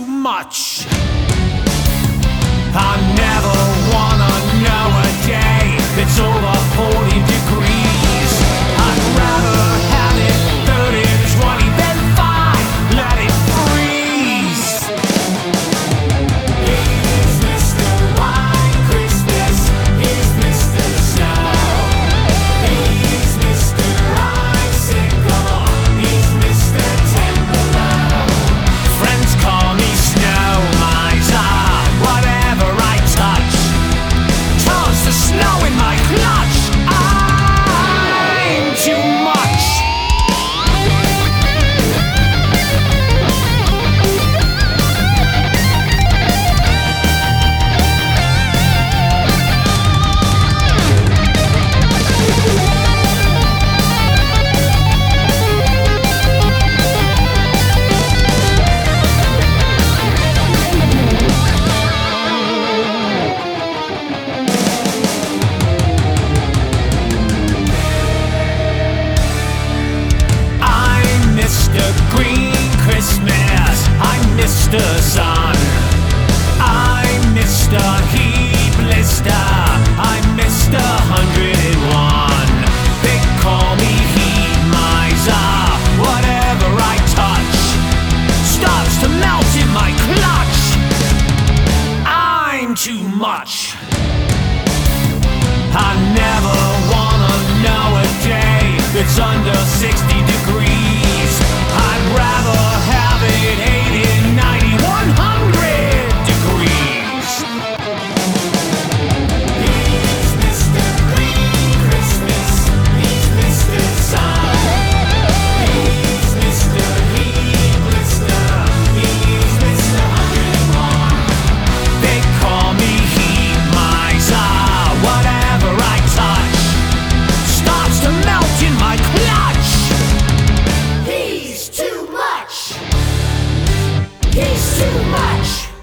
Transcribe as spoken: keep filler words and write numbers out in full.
much. I never wanna know a day that's over forty degrees. I'd rather have it thirty, twenty, then fine, let it freeze. Here's Mister White Christmas, here's Mister Snow, here's Mister Icicle, here's Mister Ten Below. Friends call me Snow Miser, whatever I touch turns to snow in my clutch. I'm too much. I'm Mister Green Christmas, I'm Mister Sun, I'm Mister Heat Blister, I'm Mister Hundred and One. They call me Heat Miser, whatever I touch starts to melt in my clutch. I'm too much. I never wanna know a day that's under sixty degrees. I'd rather have it eighty, ninety, one hundred degrees. He's Mister Green Christmas, he's Mister Sun, he's Mister Heat Blister, he's Mister Hundred and One. They call me Heat Miser, whatever I touch starts to melt in my clutch. He's too much. He's too much.